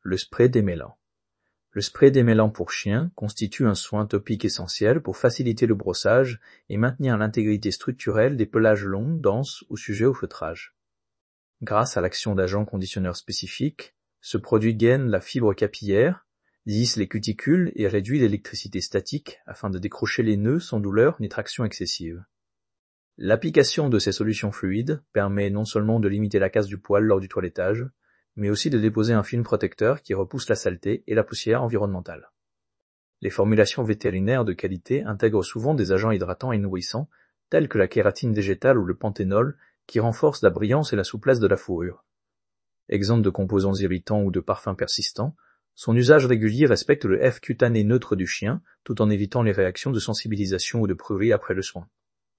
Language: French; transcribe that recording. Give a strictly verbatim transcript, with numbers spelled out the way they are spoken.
Le spray démêlant. Le spray démêlant pour chien constitue un soin topique essentiel pour faciliter le brossage et maintenir l'intégrité structurelle des pelages longs, denses ou sujets au feutrage. Grâce à l'action d'agents conditionneurs spécifiques, ce produit gaine la fibre capillaire, lisse les cuticules et réduit l'électricité statique afin de décrocher les nœuds sans douleur ni traction excessive. L'application de ces solutions fluides permet non seulement de limiter la casse du poil lors du toilettage, mais aussi de déposer un film protecteur qui repousse la saleté et la poussière environnementale. Les formulations vétérinaires de qualité intègrent souvent des agents hydratants et nourrissants, tels que la kératine végétale ou le panthénol, qui renforcent la brillance et la souplesse de la fourrure. Exempte de composants irritants ou de parfums persistants, son usage régulier respecte le F cutané neutre du chien, tout en évitant les réactions de sensibilisation ou de prurit après le soin.